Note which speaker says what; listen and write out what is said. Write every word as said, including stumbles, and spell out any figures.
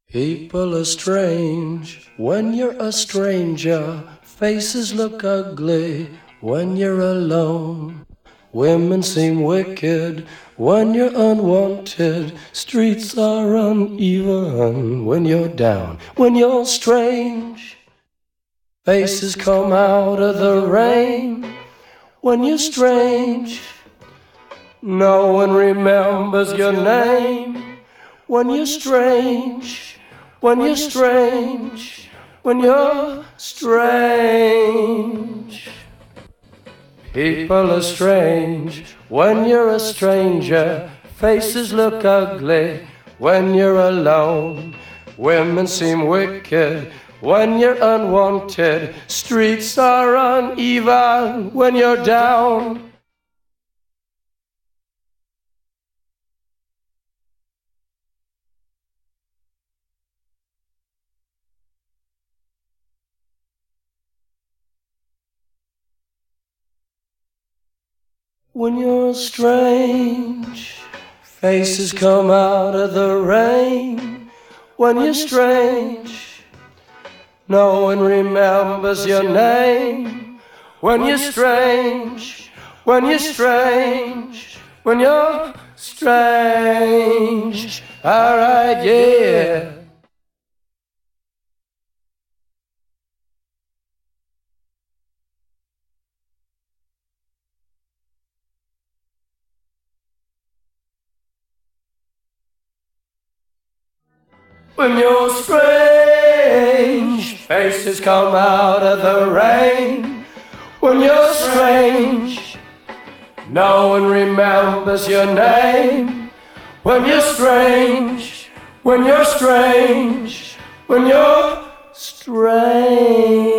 Speaker 1: People are strange when you're a stranger. Faces look ugly when you're alone. Women seem wicked when you're unwanted. Streets are uneven when you're down. When you're strange, faces come out of the rain. When you're strange, no one remembers your name. When you're strange, when you're strange, when you're strange. People are strange when you're a stranger. Faces look ugly when you're alone. Women seem wicked when you're unwanted. Streets are uneven when you're down. When you're strange, faces come out of the rain. When you're strange, no one remembers your name. When you're strange, when you're strange, when you're strange. Alright, yeah. When you're strange, faces come out of the rain. When you're strange, no one remembers your name. When you're strange, when you're strange, when you're strange.